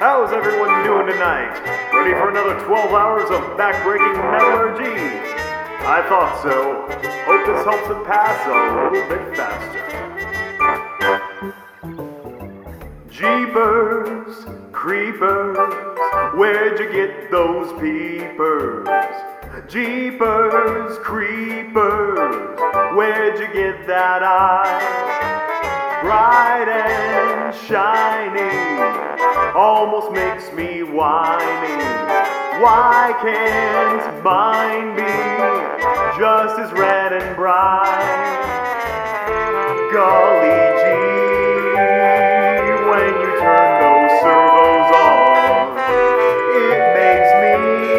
How's everyone doing tonight? Ready for another 12 hours of backbreaking metallurgy? I thought so. Hope this helps it pass a little bit faster. Jeepers, creepers, where'd you get those peepers? Jeepers, creepers, where'd you get that eye? Bright and shiny, almost makes me whiny. Why can't mine be just as red and bright? Golly gee, when you turn those servos on, it makes me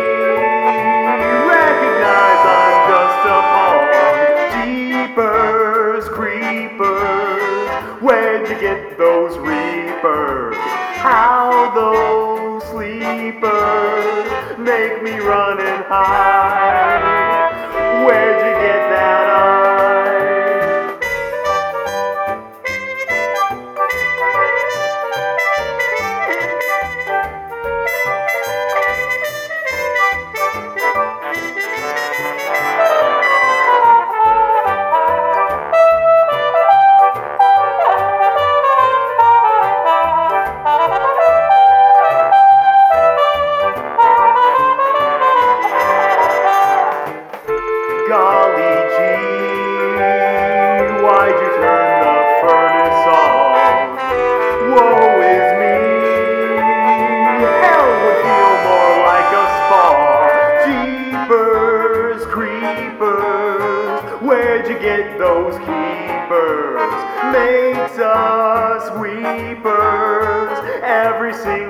recognize I'm just a pawn. Jeepers, creepers, where'd you get those reapers? How those sleepers make me run and hide. Where'd you get that eye? Golly gee, why'd you turn the furnace on? Woe is me, hell would feel more like a spa. Jeepers, creepers, where'd you get those keepers? Makes us weepers every single